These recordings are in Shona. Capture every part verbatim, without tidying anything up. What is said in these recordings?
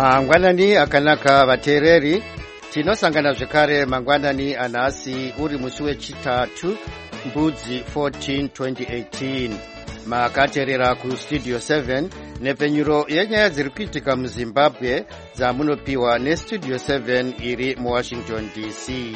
Mangwanani akanaka vateereri, tinosangana zvekare mangwanani anhasi uri musi wechitatu mbudzi fourteen twenty eighteen. Makateerera kustudio seven nepfenyuro yenyaya dziri kuitika muZimbabwe dzamunopiwa nestudio seven iri muWashington D C.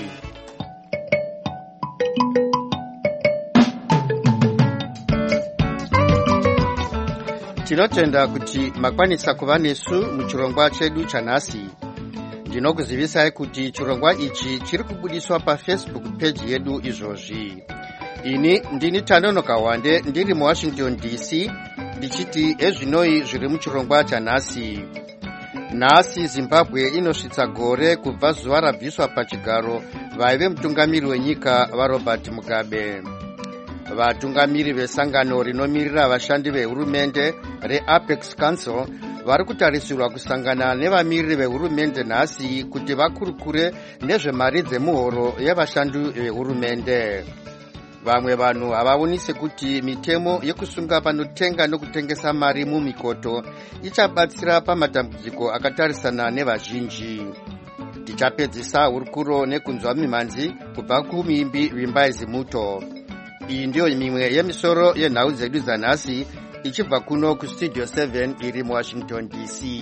Tinotenda kuti makwanisa kuva nesu muchirongwa chedu chanhasi. Ndinokuzivisai kuti chirongwa ichi chiri kubudiswa paFacebook page yedu izvozvi. Ini ndini Tanono Kawande ndiri muWashington D C ndichiti ezvinoi zviri muchirongwa chanhasi. Nhasi Zimbabwe inosvitsa gore kubva zuva rabviswa pachigaro vaive mutungamiri wenyika vaRobert Mugabe. Vatungamiri vesangano rinomirira vashandi vehurumende reApex Council vari kutarisirwa kusangana nevamiriri vehurumende nhasi kuti vakurukure nezvemari dzemuhoro yevashandi vehurumende. Vamwe vanhu havaoni sekuti mitemo yekusunga panotenga nokutengesa mari mumikoto ichabatsira pamatambudziko akatarisana nevazhinji. Tichapedzisa hurukuro nekunzwa mimhanzi kubva kuMimbi Vimbai Zimuto. Iyi ndiyo mimwe yemisoro yenhau dzedu dzanhasi ichibva kuno kustudio seven iri muWashington D C.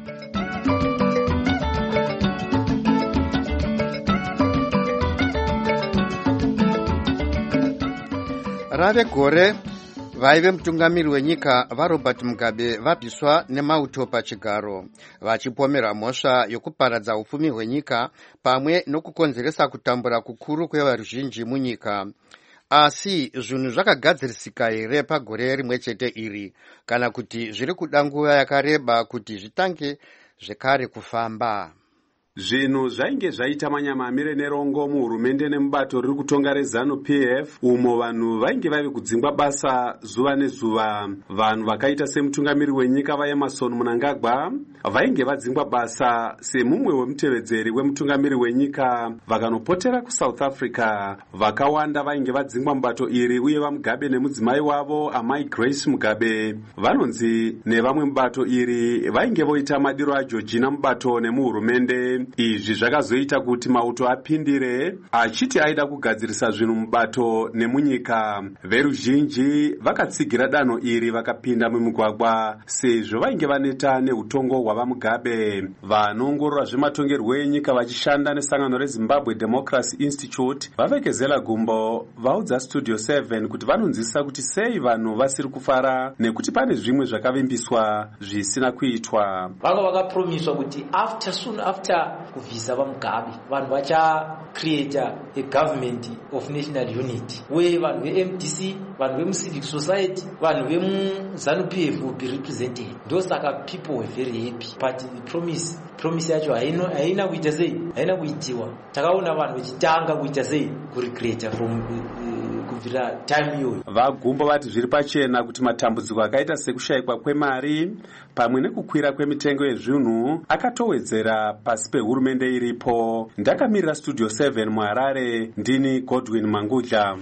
Rave gore vaive mutungamiri wenyika vaRobert Mugabe vabviswa nemauto pachigaro vachipomera mhosva yokuparadza upfumi hwenyika pamwe nokukonzeresa kutambura kukuru kweveruzhinji munyika. Asi zvinhu zvakagadzirisika here pagore rimwe chete iri kana kuti zviri kuda nguva yakareba kuti zvitange zvekare kufamba? Zvinhu zvainge zvaita manyama amire nerongo muhurumende nemubato riri kutonga reZANU P F umo vanhu vainge vavi kudzingwa basa zuva nezuva. Vanhu vakaita semutungamiri wenyika vaEmmerson Mnangagwa vainge vadzingwa basa semumwe wemutevedzeri wemutungamiri wenyika vakanopotera kuSouth Africa. Vakawanda vainge vadzingwa mubato iri uye vaMugabe nemudzimai wavo amai Grace Mugabe vanonzi nevamwe mubato iri vainge voita madiro aJeorgina mubato nemuhurumende. Izvi zvakazoita kuti mauto apindire achiti aida kugadzirisa zvinhu mubato nemunyika. Veruzhinji vakatsigira danho iri vakapinda mumigwagwa sezvo vainge vaneta neutongo hwavaMugabe. Vanoongorora zvematongerwo enyika vachishanda nesangano reZimbabwe Democracy Institute vavekezela gumbo vaudza studio seven kuti vanonzwisisa kuti sei vanhu vasiri kufara nekuti pane zvimwe zvakavimbiswa zvisina kuitwa. Vanga vakapromiswa kuti after soon after kuvhisa vaMugabe vanhu vacha create a government of national unity where vanhu veM D C, vanhu vemucivic society, vanhu vemuZANU P F will be represented. Ndo saka people were very happy, but the promise promise yacho haina haina kuita sei, haina kuitiwa. Takaona vanhu vachitanga kuita sei kurecreate from uh, kubvira time iyoyo. Vagumbo vati zviri pachena kuti matambudziko akaita sekushayikwa kwemari pamwe nekukwira kwemitengo yezvinhu akatowedzera pasi pehurumende iripo. Ndakamirira studio seven muHarare, ndini Godwin Mangudla.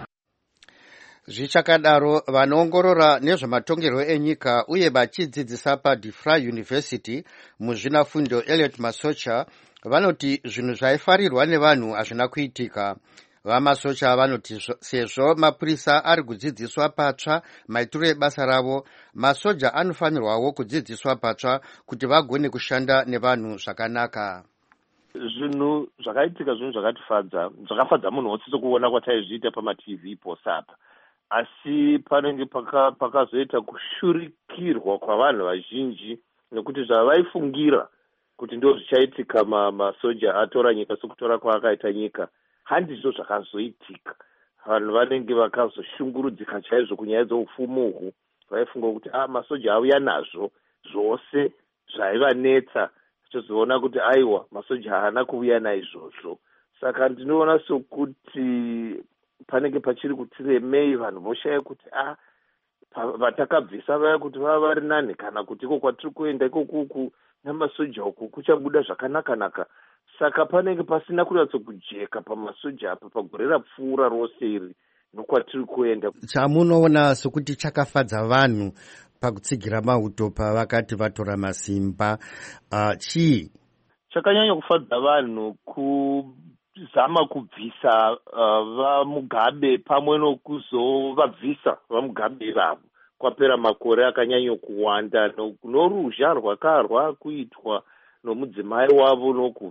Zvichakadaro vanoongorora nezvematongerwo enyika uye vachidzidzisa paDeFry University muzvinafundo Elliot Masocha vanoti zvinhu zvaifarirwa nevanhu hazvina kuitika. VaMasocha vanoti sezvo mapurisa ari kudzidziswa patsva maitiro ebasa ravo, masoja anofanirwawo kudzidziswa patsva kuti vagone kushanda nevanhu zvakanaka. Zvinhu zvakaitika zvinhu zvakatifadza, zvakafadza munhu wose kuona kwataizviita pamaT V posapa. Asi panenge pakazoita kushurikirwa kwavanhu vazhinji nekuti zvavaifungira kuti ndo zvichaitika masoja atora nyika sokutora kwaakaita nyika handizvo zvakazoitika. Vanhu vanenge vakazoshungurudzika chaizvo kunyaya dzeupfumi uhu. Vaifunga kuti ah masoja auya nazvo zvose zvaivanetsa, tozoona kuti aiwa masoja haana kuuya naizvozvo. Saka ndinoona sokuti panenge pachiri kutiremei vanhu voshaya kuti ah vatakabvisa vaya kuti vava vari nani kana kuti iko kwatiri kuenda ikokuku namasoja uku kuchabuda zvakanaka-naka. Saka panenge pasina kunyatsokujeka pamasoja apa pagore rapfuura rose iri nokwatiri kuenda. Chamunoona sokuti chakafadza vanhu pakutsigira mauto pavakati vatora masimba uh, chii chakanyanya kufadza vanhu kuzama kubvisa uh, vaMugabe pamwe nokuzovabvisa vaMugabe ivavo kwapera makore akanyanya kuwanda noruzha rwakarwa kuitwa nomudzimai wavo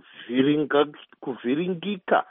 nokuvhiringika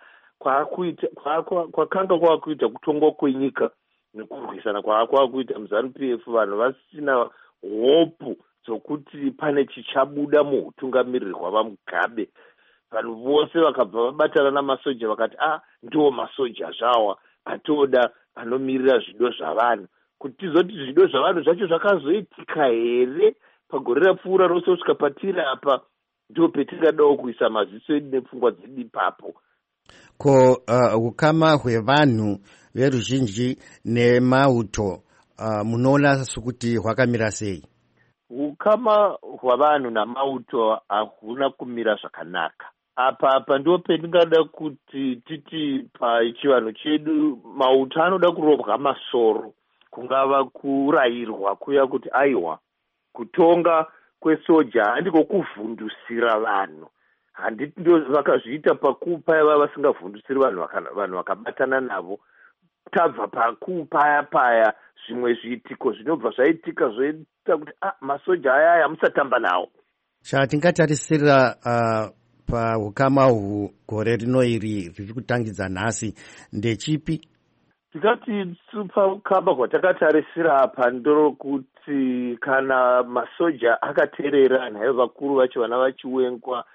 kwakanga kwakuita kutongwa kwenyika nekurwisana kwakwakuita muZANU-P F vanhu vasina hopu dzokuti pane chichabuda muutungamiriri hwavaMugabe. Vanhu vose vakabva vabatana namasoja vakati ah ndiwo masoja zvawa atoda anomirira zvido zvavanhu. Kuti tizoti zvido zvavanhu zvacho zvakazoitika here pagore rapfuura rose kusvika patiri apa ndipo petingadawo kuisa maziso edu nepfungwa dzedu ipapo. Ko uh, ukama hwevanhu veruzhinji nemauto uh, munoona sokuti hwakamira sei? Ukama hwavanhu namauto hahuna kumira zvakanaka. Apa apa ndipo pendingada kuti titi pachivanhu chedu mauto anoda kurovwa masoro, kungava kurayirwa kuya kuti aiwa kutonga kwesoja handiko kuvhundusira vanhu. Handiti ndio vakazviita pakupaya vava vasingavhundusiri vanhu vanhu vakabatana navo. Tabva pakupaya paya zvimwe zviitiko zvinobva zvaitika zvoita kuti ah masoja aya aya musatamba nawo. Chatingatarisira uh, paukama uhu gore rino iri riri kutangidza nhasi ndechipi? Tikati paukama hwatakatarisira apa ndorokuti kana masoja akateerera nayo vakuru vacho vana vachiwengwa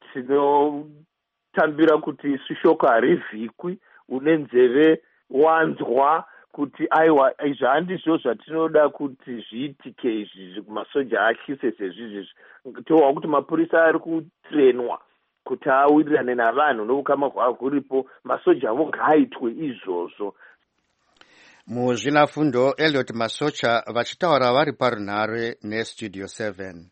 tinotambira kuti shoko harivhikwi, une nzeve wanzwa kuti aiwa izvi handizvo zvatinoda kuti zviitike izvi masoja atyise sezvizvi. Tohwa kuti mapurisa ari kutrenwa kuti awirirane navanhu noukama hwahuripo, masoja avo ngaaitwe izvozvo. Muzvinafundo Elliot Masocha vachitaura vari parunhare neStudio seven.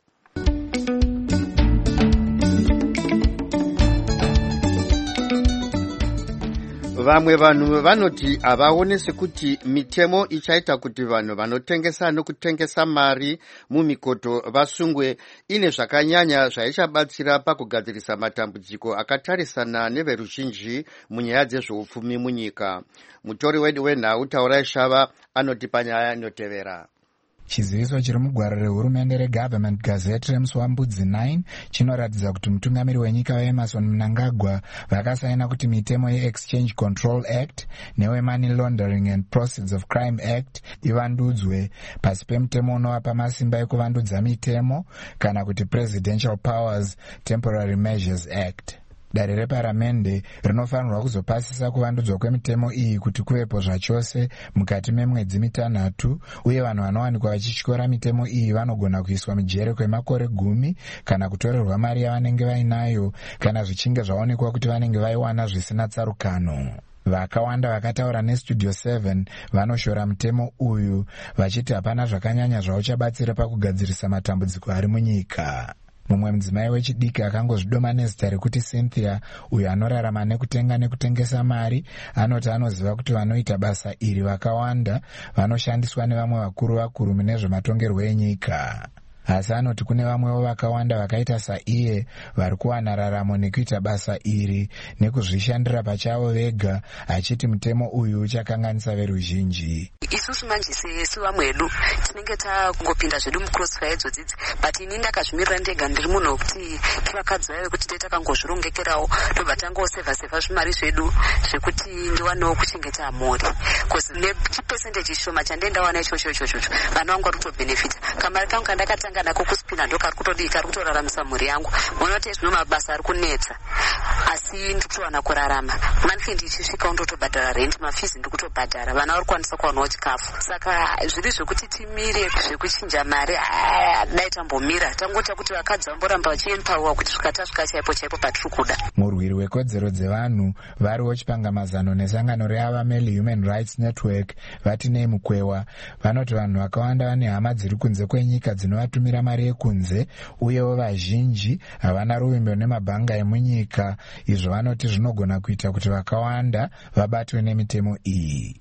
Vamwe vanhu vanoti havaone sekuti mitemo ichaita kuti vanhu vanotengesa nokutengesa mari mumikoto vasungwe ine zvakanyanya zvaichabatsira pakugadzirisa matambudziko akatarisana neveruzhinji munyaya dzezveupfumi munyika. Mutori wedu wenhau Taurai Shava anoti panyaya inotevera. Chiziviso chiri mugwaro rehurumende reGovernment Gazette remusi wambudzi nine chinoratidza kuti mutungamiri wenyika weEmerson Mnangagwa vakasaina kuti mitemo yeExchange Control Act neweMoney Laundering and Proceeds of Crime Act ivandudzwe pasi pemutemo unovapa masimba ekuvandudza mitemo kana kuti Presidential Powers Temporary Measures Act. Dare reparamende rinofanirwa kuzopasisa kuvandudzwa kwemitemo iyi kuti kuvepo zvachose mukati memwedzi mitanhatu, uye vanhu vanowanikwa vachityora mitemo iyi vanogona kuiswa mijere kwemakore gumi kana kutorerwa mari yavanenge vainayo kana zvichinge zvaonekwa kuti vanenge vaiwana zvisina tsarukano. Vakawanda vakataura neStudio seven vanoshora mutemo uyu vachiti hapana zvakanyanya zvauchabatsira pakugadzirisa matambudziko ari munyika. Mumwe mudzimai wechidiki akangozvidoma nezita rekuti Cynthia, uyo anorarama nekutenga nekutengesa mari, anoti anoziva kuti vanoita basa iri vakawanda vanoshandiswa nevamwe vakuru vakuru mune zvematongerwo enyika. Asi anoti kune vamwewo vakawanda vakaita saiye vari kuwana raramo nekuita basa iri nekuzvishandira pachavo vega, achiti mutemo uyu uchakanganisa veruzhinji. Isusu manje sesu vamwe vedu tinenge takungopinda zvedu mucrossfire idzodzidzi, but ini ndakazvimirira ndega ndiri munhu wekuti tivakadzi vaive kuti tei takangozvirongekerawo tobva tangosevha sevha zvimari zvedu zvekuti ndiwanewo kuchengeta mhuri, bcause nechipesendeji shoma chandendawana ichocho ichocho vana vangu vari kutobhenefita. Kamari kangu kandakatanga nako kusipina ndo kari kutodii kari kutoraramisa mhuri yangu. Munoti zvino mabasa ari kunetsa asi ndiri kutowana kurarama. Manthi ndichisvika undotobhadhara rent, mafizi ndiri kutobhadhara, vana vari kukwanisa kuwanawo chikafu. Saka zviri zvekuti timire zvekuchinja mari dai tambomira tangota kuti vakadzi vamboramba vachiempauwa kuti zvikatasvika chaipo chaipo patiri kuda. Murwiri wekodzero dzevanhu variwo chipangamazano nesangano reAvameli Human Rights Network vati nei Mukwewa vanoti vanhu vakawanda vane hama dziri kunze kwenyika dzinovatumira mari yekunze, uyewo vazhinji havana ruvimbo nemabhanga emunyika. Izvo vanoti zvinogona kuita kuti vakawanda vabatwe nemitemo iyi. Dai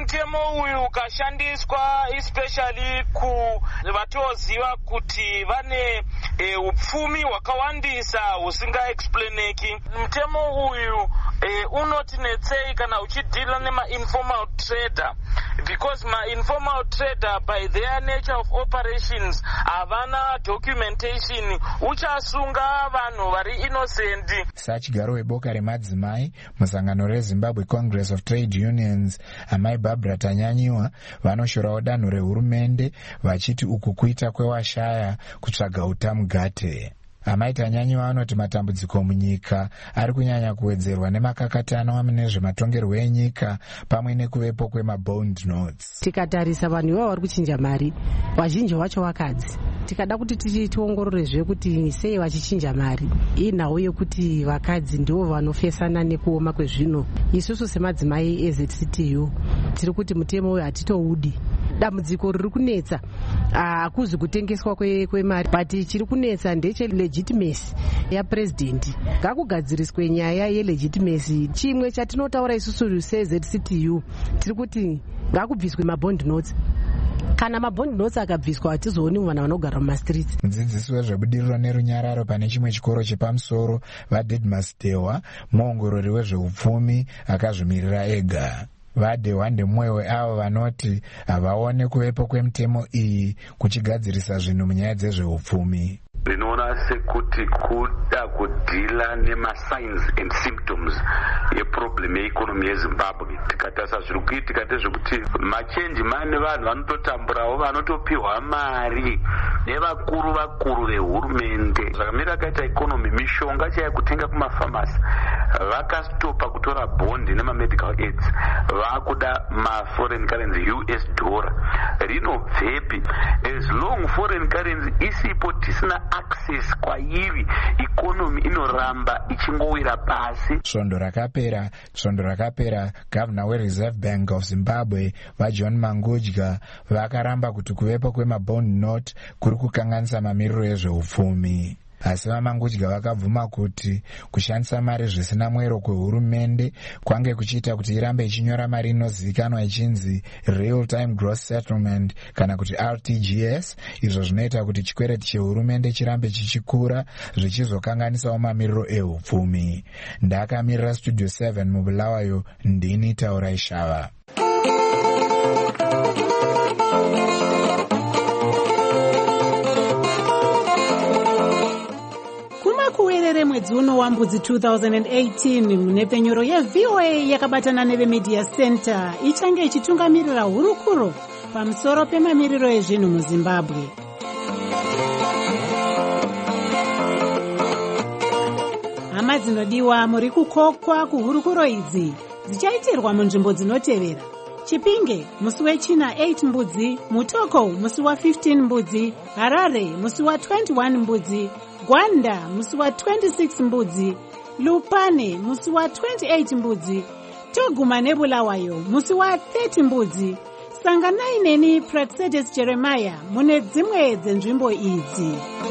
mutemo uyu ukashandiswa especially kuvatoziva kuti vane e, upfumi hwakawandisa husingaexplaineki. Mutemo uyu e, unotinetsei kana uchidhila nema-informal trader, because ma-informal trader by their nature of operations havana documentation, uchasunga vanhu vari innocent. Sachigaro weboka remadzimai musangano reZimbabwe Congress of Trade Unions, amai Barbara Tanyanyiwa, vanoshorawo danho rehurumende vachiti uku kuita kwewashaya kutsvaga utamugate. Amai Tanyanyiwa anoti matambudziko munyika ari kunyanya kuwedzerwa nemakakatano munezvematongerwo enyika pamwe nekuvepo kwemabond notes. Tikatarisa vanhu ivavo vari kuchinja mari, vazhinji vacho vakadzi. Tikada kuti tiongororezve kuti sei vachichinja mari. Inhau yekuti vakadzi ndivo vanofesana nekuoma kwezvino. Isusu semadzimai E Z C T U tiri kuti mutemo uyu hatitoudi. Dambudziko riri kunetsa hakuzi kutengeswa kwemari, but chiri kunetsa ndeche legitimacy yapresident. Ngakugadziriswe nyaya yelegitimacy. Chimwe chatinotaura isusu se Z C T U tiri kuti ngakubviswe mabond notes. Kana mabond notes akabviswa hatizooni vanhu vanogara mumastreets. Mudzidzisi wezvebudiriro nerunyararo pane chimwe chikoro chepamusoro vaDedmas Dehwa, muongorori wezveupfumi akazvimirira ega. VaDehwa ndemumwe weavo vanoti havaone kuvepo kwemutemo iyi kuchigadzirisa zvinhu munyaya dzezveupfumi. Ndinoona sekuti kuda kudhila nema-signs and symptoms yeproblem yeikonomi yeZimbabwe. Tikatasa zviri kuitika ndezvekuti machenji mane vanhu vanototamburawo vanotopiwa mari nevakuru vakuru vehurumende. Zvakamira akaita ikonomi, mishonga chaiyo kutenga kumafamasi vakastopa kutora bondi nemamedical aids, vakuda maforeign currency U S dollar. Rinobvepi? As long foreign currency isipo tisina access kwairi, ikonomi inoramba ichingowira pasi. Svondo rakapera, svondo rakapera, Governor weReserve Bank of Zimbabwe vaJohn Mangudya vakaramba kuti kuvepo kwemabond note kuri kukanganisa mamiriro ezveupfumi. Asi vaMangudya vakabvuma kuti kushandisa mari zvisina mwero kwehurumende kwange kuchiita kuti irambe ichinyora mari inozivikanwa ichinzi real time gross settlement kana kuti R T G S, izvo zvinoita kuti chikwereti chehurumende chirambe chichikura zvichizokanganisawo mamiriro ehupfumi. Ndakamirira Studio seven mubulawayo, ndini Taurai Shava. Kuwerere mwedzi uno wambudzi two thousand eighteen, munepfenyuro yeV O A yakabatana nevemedia center ichange ichitungamirira hurukuro pamusoro pemamiriro ezvinhu muZimbabwe. Hama dzinodiwa, muri kukokwa kuhurukuro idzi dzichaitirwa munzvimbo dzinotevera: Chipinge musi wechina eight mbudzi, Mutoko musi wa fifteen mbudzi, Harare musi wa twenty-one mbudzi, Gwanda musi wa twenty-six mbudzi, Lupane musi wa twenty-eight mbudzi, Toguma neBulawayo musi wa thirty mbudzi. Sanganai neni Praxedes Jeremiah mune dzimwe dzenzvimbo idzi.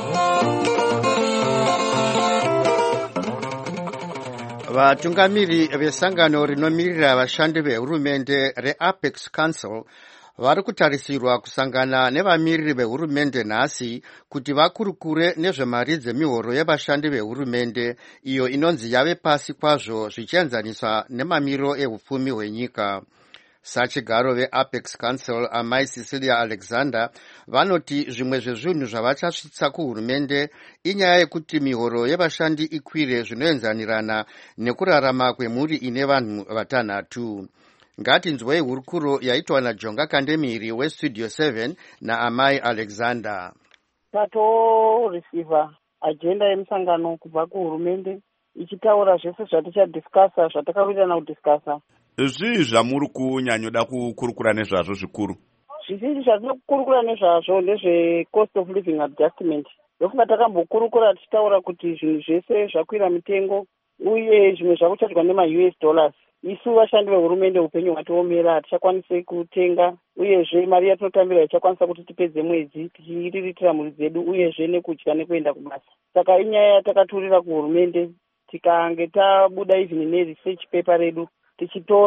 Vatungamiri vesangano rinomirira vashandi vehurumende reApex Council vari kutarisirwa kusangana nevamiriri vehurumende nhasi kuti vakurukure nezvemari dzemihoro yevashandi vehurumende iyo inonzi yave pasi kwazvo zvichienzaniswa nemamiriro ehupfumi hwenyika. Sachigaro veApex Council amai Cecilia Alexander vanoti zvimwe zvezvinhu zvavachasvitsa kuhurumende inyaya yekuti mihoro yevashandi ikwire zvinoenzanirana nekurarama kwemhuri ine vanhu vatanhatu. Ngatinzwei hurukuro yaitwa naJonga Kandemiri weStudio seven naamai Alexander. Tatorisiva agenda yemusangano kubva kuhurumende ichitaura zvese zvatichadhiskasa zvatakawirirana kudhiskasa. Zvii zvamuri kunyanyoda kukurukura nezvazvo zvikuru? Zvizhinji zvatinokurukura nezvazvo ndezve cost of living adjustment. Ndofunga takambokurukura tichitaura kuti zvinhu zvese zvakwira mitengo uye zvimwe zvakuchatirwa nema-U S dollars. Isu vashandi vehurumende upenyu hwatiomera hatichakwanisi kutenga, uyezve mari yatinotambira ichakwanisa kuti tipedze mwedzi tichiriritira mhuri dzedu uyezve nekudya nekuenda kubasa. Saka inyaya yatakaturira kuhurumende tikange tabuda even neresearch paper redu tichitora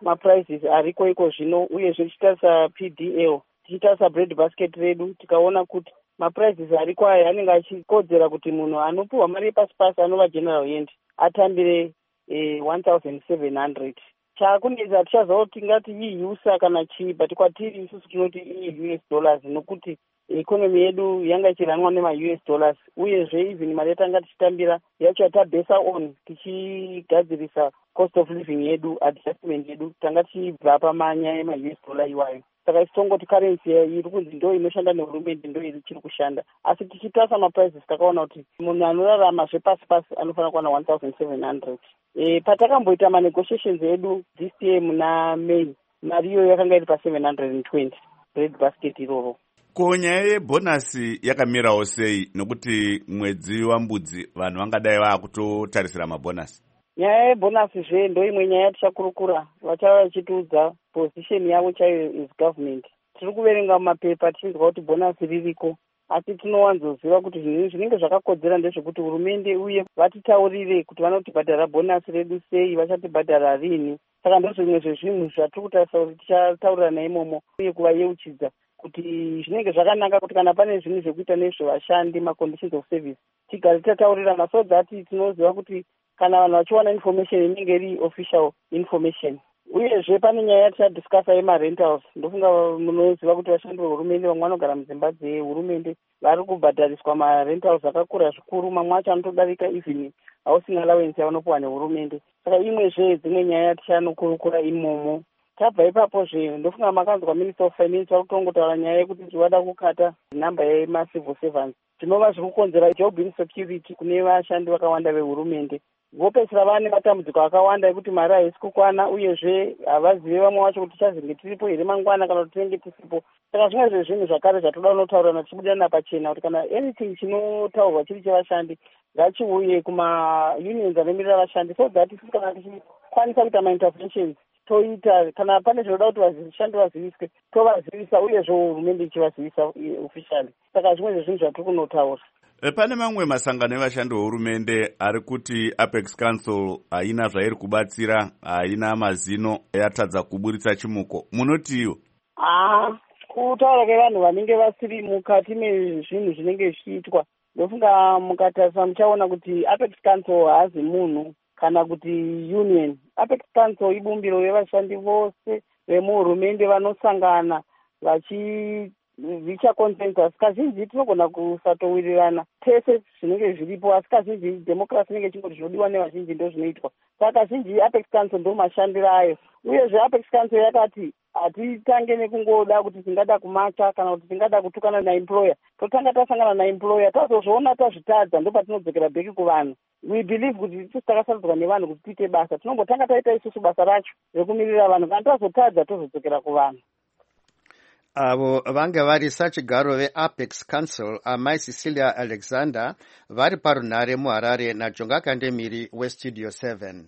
maprizes ariko iko zvino, uyezve tichitarisa P D L, tichitarisa bread basket redu, tikaona kuti maprizes ariko aya anenge achikodzera kuti munhu anopiwa mari yepasi pasi anova general hand atambire eh, one thousand seven hundred. Chakunetsa tichaziva kuti tingati iusa kana chii, but kwatiri isusu tinoti i-U S dollars nokuti economy yedu yanga ichiranwa nema-U S dollars, uyezve even mari yatanga tichitambira yacho yatabesa on tichigadzirisa cost of living yedu, adjustment yedu, tanga tichibva pamanyaya yema-U S dollar iwayo. Saka isitongoti currency iri kunzi ndo inoshanda nehurumende ndo iri chiri kushanda, asi tichitarisa maprices takaona kuti munhu anorarama zvepasi pasi anofanira kuwana one thousand seven hundred. E, patakamboita manegotiations edu this year muna May, mari iyo yakanga iri pa seven hundred twenty bread basket iroro. Ko nyaya yebhonasi yakamirawo sei, nokuti mwedzi wambudzi vanhu vangadai vakutotarisira mabhonasi? Nyaya yebhonasi zve ndo imwe nyaya yatichakurukura, vachava vachitiudza position yavo chaiyo is government. Tiri kuverenga mumapepa tichinzwa kuti bhonasi ririko, asi tinowanzoziva kuti zvinhu zvinenge zvakakodzera ndezvekuti hurumende uye vatitaurire kuti vanotibhadhara bhonasi redu sei, vachatibhadhara rini. Saka ndozvimwe zvezvinhu zvatiri kutarisa kuti tichataurira imomo uye kuvayeuchidza kuti zvinenge zvakanaka kuti kana pane zvinhu zvekuita nezvevashandi ma-conditions of service tigare tataurirana, so that tinoziva kuti kana vanhu vachiwana information inenge iri official information. Uyezve pane nyaya yatichadiscasa yema-rentals. Ndofunga munoziva kuti vashandi vehurumende vamwe vanogara mudzimba dzehurumende vari kubhadhariswa ma-rentals akakura zvikuru, mamwe acho anotodarika even housing allowance yavanopiwa nehurumende. Saka imwezve dzimwe nyaya yatichanokurukura imomo. Tabva ipapo zve ndofunga makanzwa Minister of Finance vari kutongotaura nyaya yekuti vada kukata namba yema-civil servants, zvinova zviri kukonzera job insecurity kune vashandi vakawanda vehurumende. Vopedzisira vane matambudziko akawanda ekuti mari haisi kukwana, uyezve havazive vamwe vacho kuti tichazenge tiripo here mangwana kana kuti tinenge tisipo. Saka zvimwe zvezvinhu zvakare zvatoda kunotaurana tichibudirana pachena kuti kana anything chinotaurwa chiri chevashandi ngachiuye kuma-unions anomirira vashandi, so that isusu kana tichikwanisa kuita ma-interventions toita, kana pane zvinoda kuti vashandi vaziviswe tovazivisa, uyezve hurumende ichivazivisa officially. Saka zvimwe zvezvinhu zvatiri kunotaura. Pane mamwe masangano evashandi vehurumende ari kuti Apex Council haina zvairi kubatsira, haina mazino, yatadza kuburitsa chimuko. Munotiwo? Ah, kutaura kwevanhu vanenge vasiri mukati mezvinhu zvinenge zvichiitwa, ndofunga mukatarisa muchaona kuti Apex Council haazi munhu kana kuti union. Apex Council ibumbiro revashandi vose vemuhurumende vanosangana vachi vicha consensus. Kazhinji tinogona kusatowirirana tese zvinenge zviripo, asi kazhinji democracy inenge chingoti zvinodiwa nevazhinji ndo zvinoitwa. Saka kazhinji Apex Council ndo mashandiro ayo. Uyezve Apex Council yakati hatitange nekungoda kuti tingada kumacha kana kuti tingada kutukana naemployer, totanga tasangana naemployer, tazozviona tazvitadza, ndo patinodzokera bheki kuvanhu. We believe kuti isusu takasarudzwa nevanhu kuti tiite basa, tinongotanga taita isusu basa racho rekumirira vanhu, kana tazotadza tozodzokera kuvanhu. Avo vanga vari sachigaro veApex Council amai Cecilia Alexander vari parunhare muHarare naJonga Kandemiri weStudio seven.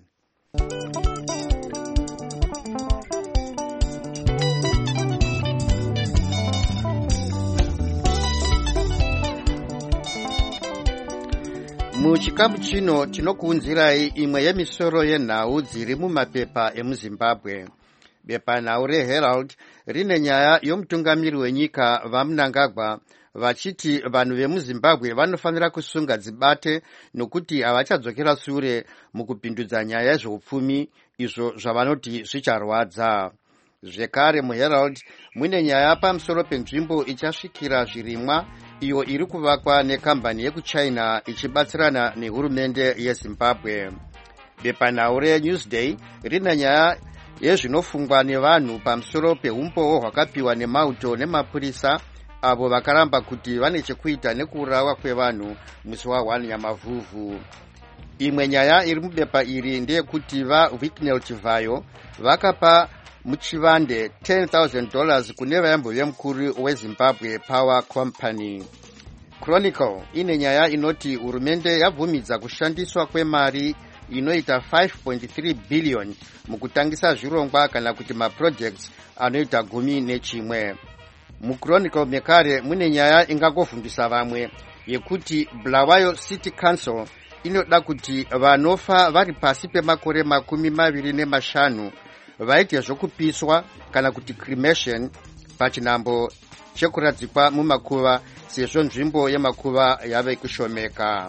Muchikamu chino tinokuunzirai imwe yemisoro yenhau dziri mumapepa emuZimbabwe. Bepanhau reHerald rine nyaya yomutungamiri wenyika vaMnangagwa vachiti vanhu vemuZimbabwe vanofanira kusunga dzibate nokuti havachadzokera sure mukupindudza nyaya yezveupfumi, izvo zvavanoti zvicharwadza. Zvekare muHerald mune nyaya pamusoro penzvimbo ichasvikira zvirimwa iyo iri kuvakwa nekambani yekuchina ichibatsirana nehurumende yeZimbabwe. Bepanhau reNewsday rine nyaya yezvinofungwa nevanhu pamusoro peumboo hwakapiwa nemauto nemapurisa avo vakaramba kuti vane chekuita nekuurawa kwevanhu musi waone Nyamavhuvhu. Imwe nyaya iri mubepa iri ndeyekuti vaWicknell Chivayo vakapa muchivande ten thousand dollars kune vayambove mukuru weZimbabwe Power Company. Chronicle ine nyaya inoti hurumende yabvumidza kushandiswa kwemari inoita five point three billion mukutangisa zvirongwa kana kuti maprojects anoita gumi nechimwe. MuChronicle mekare mune nyaya ingagovhundisa vamwe yekuti Bulawayo City Council inoda kuti vanofa vari pasi pemakore makumi maviri nemashanu vaite zvokupiswa kana kuti cremation pachinambo chekuradzikwa mumakuva sezvo nzvimbo yemakuva yave kushomeka.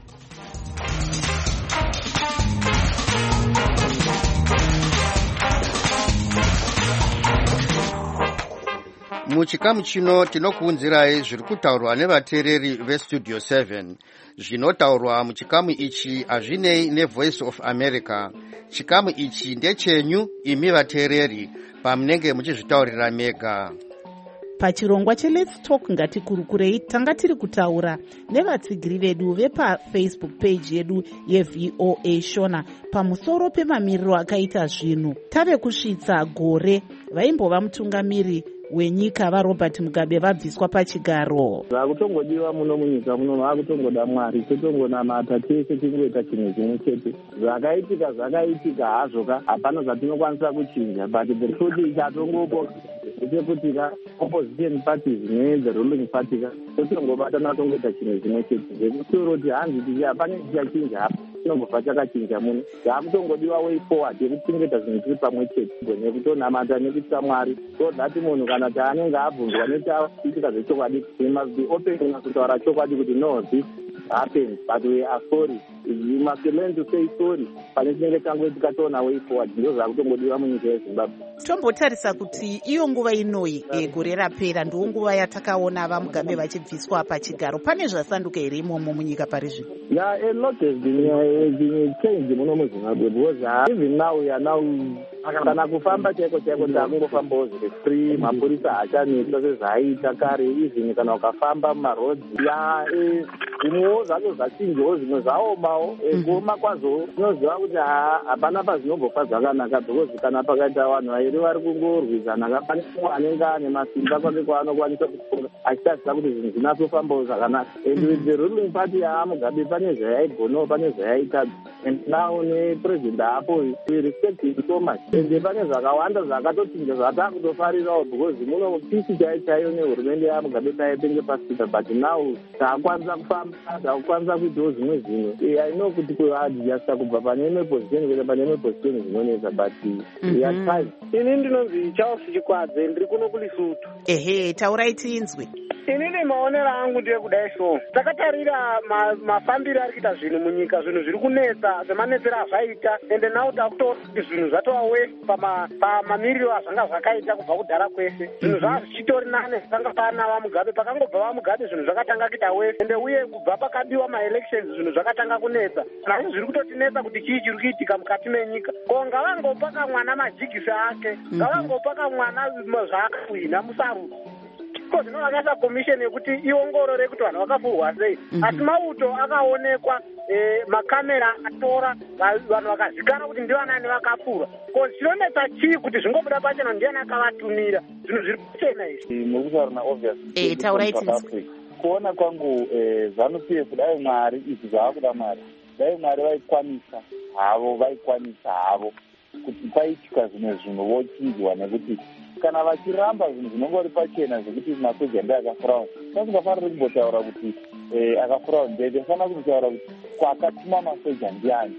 Muchikamu chino tinokuunzirai zviri kutaurwa nevateereri vestudio seven. Zvinotaurwa muchikamu ichi hazvinei neVoice of America. Chikamu ichi ndechenyu imi vateereri pamunenge muchizvitaurira mega. Pachirongwa cheLet's Talk Ngatikurukurei tanga tiri kutaura nevatsigiri vedu vepafacebook page yedu yeV O A Shona pamusoro pemamiriro akaita zvinhu. Tave kusvitsa gore vaimbova mutungamiri wenyika vaRobert Mugabe vabviswa pachigaro. Zvakutongodiwa muno munyika muno vakutongoda Mwari, totongonamata tese tingoita chinhu chimwe chete. Zvakaitika zvakaitika hazvoka, hapana zvatinokwanisa kuchinja, but the truth is chatongopo ndechekuti ka opposition parties ne-the ruling party ka totongobatana tongoita chinhu chimwe chete. Zvekutoro kuti hanzi tisi hapana chichachinja hapa chinongobva chakachinja muno. Zvakutongodiwa way forward yekuchengeta zvinhu tiri pamwe chete nekutonamata nekuita Mwari. So that munhu kana taanenge abvunzwa nechaitika zvechokwadi, we must be open kutaura chokwadi kuti no, this happened, but we are sorry. We must learn to say sorry. Pane chinenge changoitika tona way forward. Ndizvo zvakutongodiwa munyika yeZimbabwe. Tombotarisa kuti iyo nguva inoi gore rapera ndiwo nguva yatakaona vaMugabe vachibviswa pachigaro. Pane zvasanduka here imomo munyika pari zvino? Yeah, a lot has been, uh, been changed muno muZimbabwe because uh, even now we are now kana kufamba chaiko chaiko takungofambawo zviri free, mapurisa hachanetsa sezvaaita kare. Even kana ukafamba mumarodzi ya zvimwewo zvacho zvachinjawo, zvimwe zvaomawo. Kuoma kwazvo tinoziva kuti hapana pazvinobva zvakanaka because kana pakaita vanhu vairi vari kungorwizana pane mumwe anenge ane masimba kwake kwaanokwanisa kutonga achitaziva kuti zvinhu zvinatofambawo zvakanaka. And with the ruling party yaMugabe pane zvayaigonawo, pane zvayaitadza. And now nepresident apo we respect him so much. And pane zvakawanda zvakatochinja zvatakutofarirawo because muno pisi chai chaiyo nehurumende yaMugabe taipenge pasika, but now taakwanisa kufamba, taakwanisa kuitawo zvimwe zvinhu. I know kuti kuadjasta kubva pane imwe position kuenda pane imwe position zvinonetsa, but we are trying. Ini ndinonzi Charles Chikwadze, ndiri kuno kuLesotho. Ehe, taurai tinzwe. Inini maonero angu ndeyekudai so takatarira mafambiro ari kuita zvinhu munyika, zvinhu zviri kunetsa semanetsero azvaita, ende now takutoona kuti zvinhu zvatova wese pamamiriro azvanga zvakaita kubva kudhara kwese. Zvinhu zvava zvichitori nane zvakanga pana vaMugabe, pakangobva vaMugabe zvinhu zvakatanga kuita wese, ende uye kubva pakabiwa maelections zvinhu zvakatanga kunetsa. Nazvo zviri kutotinetsa kuti chii chiri kuitika mukati menyika. Ko ngavangopa kamwana majigisi ake, ngavangopa kamwana zvaakahwina musarudzo. Ko zvinovakasa komisheni yekuti iongorore kuti vanhu vakafurwa sei. Asi mauto akaonekwa, makamera atora, vanhu vakazikana kuti ndivanani vakafurwa. Ko chinonetsa chii kuti zvingobuda pachena ndiani akavatumira. Zvinhu zviri kuchena izvi. Mukutaura obvious. Eh, taurai tinzwe. Kuona kwangu ZANU-P F dai Mwari izvi zvavakuda Mwari, dai Mwari vaikwanisa havo, vaikwanisa havo kuti paitika zvimwe zvinhu vochinjwa, nekuti kana vachiramba zvinhu zvinongori pachena zvekuti masoja ndiye akafurawo, pasingafaniri kumbotaura kuti akafurawo ndege, fanira kumbotaura kuti kwakatuma masoja ndiani.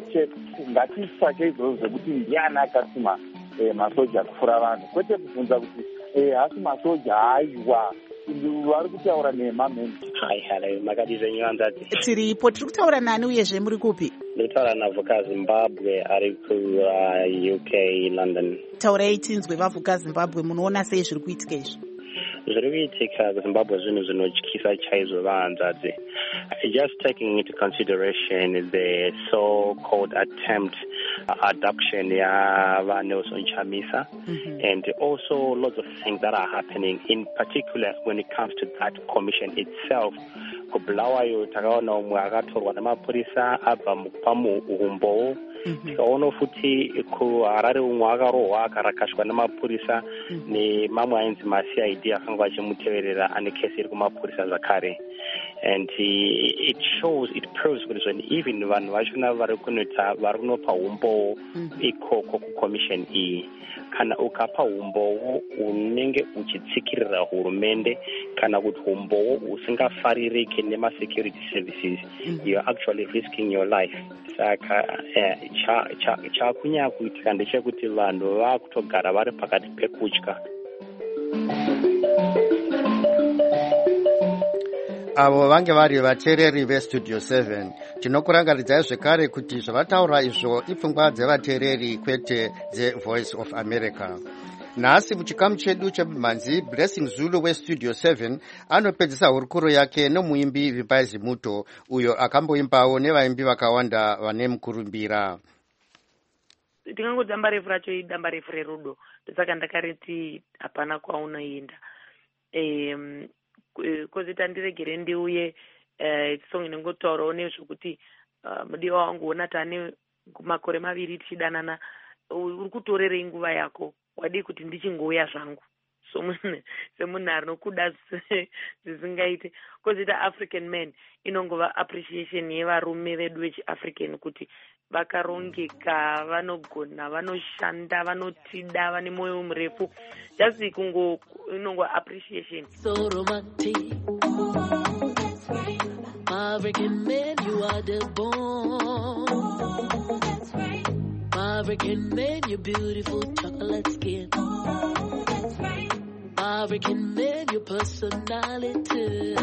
Ngatitsvake izvozvo zvekuti ndiani akatuma masoja kufura vanhu, kwete kubvunza kuti hasi masoja aiwa vari kutaura nemameni. Hai, hello, makadi zvenyu hanzvadzi. Tiripo, tiri kutaura nani uyezve muri kupi? Ndikutaura navhuka Zimbabwe ari ku-U K, London. Taurai tinzwe vavhuka Zimbabwe, munoona sei zviri kuitika izvi? Zviri kuitika kuZimbabwe zvinhu zvinotyisa chaizvo vahanzvadzi. Just taking into consideration the so-called attempt uh, abduction ya Nelson Chamisa, mm-hmm. and also lots of things that are happening, in particular when it comes to that commission itself. Kubulawayo takaona umwe akatorwa namapurisa abva pamuumbo, tikaona futi kuHarare umwe akarohwa akarakashwa namapurisa, nemamwe ainzi maCID akanga achimuteverera ane kesi iri kumapurisa zvakare. and uh, it shows, it proves kuti when even vanhu vachona vari kunoita vari kunopa umbowo ikoko kucommission iyi kana ukapa umbowo unenge uchitsikirira hurumende kana kuti umbowo usingafaririke nemasecurity services you are actually risking your life. Saka chakunyanya kuitika ndechekuti vanhu vakutogara vari pakati pekutya. Avo vange vari vateereri vestudio seven. Tinokurangaridzai zvekare kuti zvavataura izvo ipfungwa dzevateereri kwete dzevoice of America. Nhasi muchikamu chedu chemhanzi Blessing Zulu westudio seven anopedzisa hurukuro yake nomuimbi Vimbai Zimuto uyo akamboimbawo nevaimbi vakawanda vane mukurumbira. Tingango damba refu racho idamba refu rerudo saka ndakareti hapana kwaunoenda. Em kozita ndiregere ndiuye eh song inongotaurawo nezvokuti mudiwa wangu ona tane makore maviri tichidanana uri kutorerei nguva yako wadi kuti ndichingouya zvangu semunhu arinokuda zvisingaite. Kozita African men inongova appreciation yevarume vedu vechiafrican kuti vakarongeka, vanogona, vanoshanda, vanotida, vane mwoyo murefu. Just kungo inongova appreciation. So romantic. African men, you are the born. That's right. African men, you're beautiful chocolate skin. That's right. African men, your personality.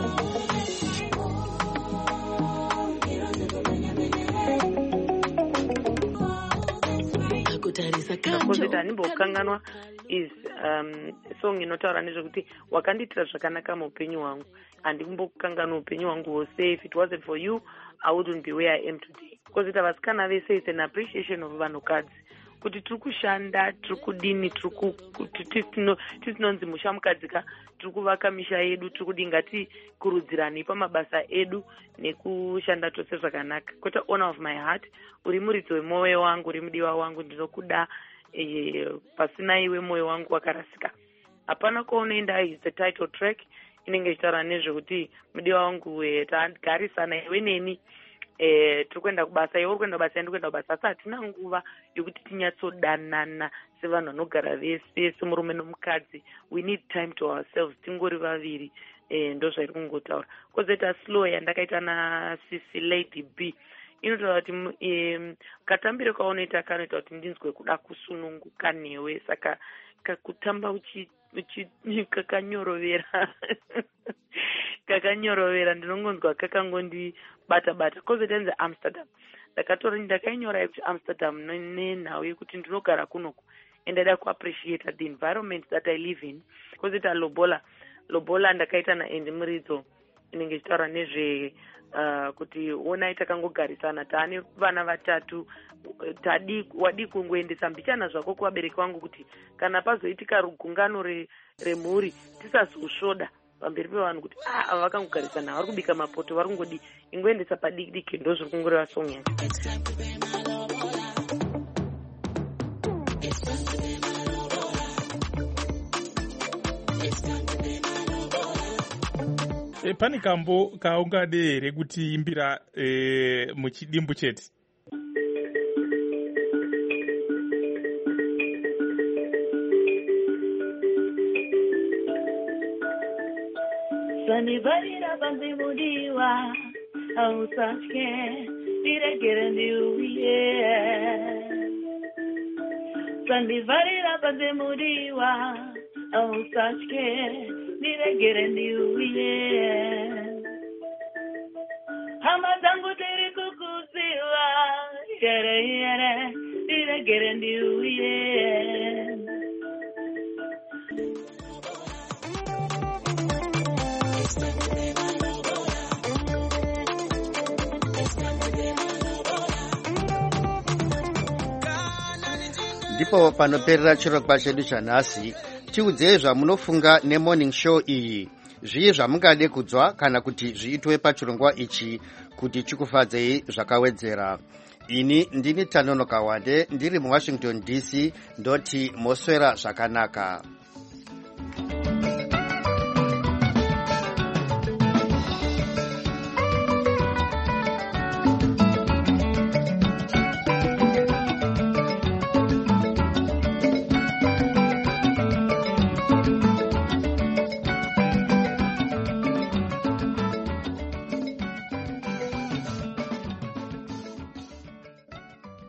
Kozita nimbokanganwa is um song inotaura nezvekuti wakanditira zvakanaka muupenyu hwangu. Handimbokanganwa upenyu hwangu wose. If it wasn't for you, I wouldn't be where I am today. Kozita vasikana vese, it's an appreciation of vanhukadzi kuti tiri kushanda, tiri kudini, tiri tisinonzi musha mukadzika, tiri kuvaka misha yedu, tiri kudi ngatikurudzirane pamabasa edu nekushanda tose zvakanaka. Kwete honor of my heart, uri muridzi wemwoyo wangu, uri mudiwa wangu, ndinokuda eh, pasina iwe mwoyo wangu wakarasika. Hapana kwaunoenda is the title track inenge ichitaura nezvekuti mudiwa wangu tagarisana iwe neni. Eh, turi kuenda kubasa, iwe uri kuenda kubasa, ndi kuenda kubasa, asi hatina nguva yokuti tinyatsodanana sevanhu vanogara vese semurume nomukadzi. We need time to ourselves, tingori vaviri. Eh, ndo zvairi kungotaura. Kozoita slow yandakaita na Sisi Lady B inotaura kuti eh, katambire kaunoita kanoita kuti ndinzwe kuda kusununguka newe, saka kakutamba uchi uchi kakanyorovera kakanyorovera ndinongonzwa kakangondi bata bata. Kozotenze Amsterdam ndakatora ndakainyora kuti Amsterdam nenhau yekuti ndinogara kunoko and I appreciate the environment that I live in. Kozita lobola lobola ndakaita na Endi Muridzo inenge ichitaura nezve uh, kuti ona itakangogarisana taane vana vatatu tadi wadi kungoendesa mbichana zvako kuvabereki vangu kuti kana pazoitika rugungano remhuri tisazosvoda pamberi pevanhu kuti ah vakangogarisana vari kubika mapoto vari kungodi ingoendesa padiki diki. Ndo zviri kungoreva song yacho. E, pane kambo kaungade here kuti imbira e, muchidimbu chete? Sandivarira panze mudiwa ausatye ndiregere ndiuye. Sandivarira panze mudiwa ausatye ndiregere ndiuye. Hama zangu tiri kukusiwa yere yere ndiregere ndiuye. Ndipo panoperera chirongwa chedu chanhasi. Tiudzei zvamunofunga neMorning Show iyi. Zvii zvamungade kudzwa kana kuti zviitwe pachirongwa ichi kuti chikufadzei zvakawedzera. Ini ndini Tanono Kawande ndiri muWashington D C ndoti moswera zvakanaka.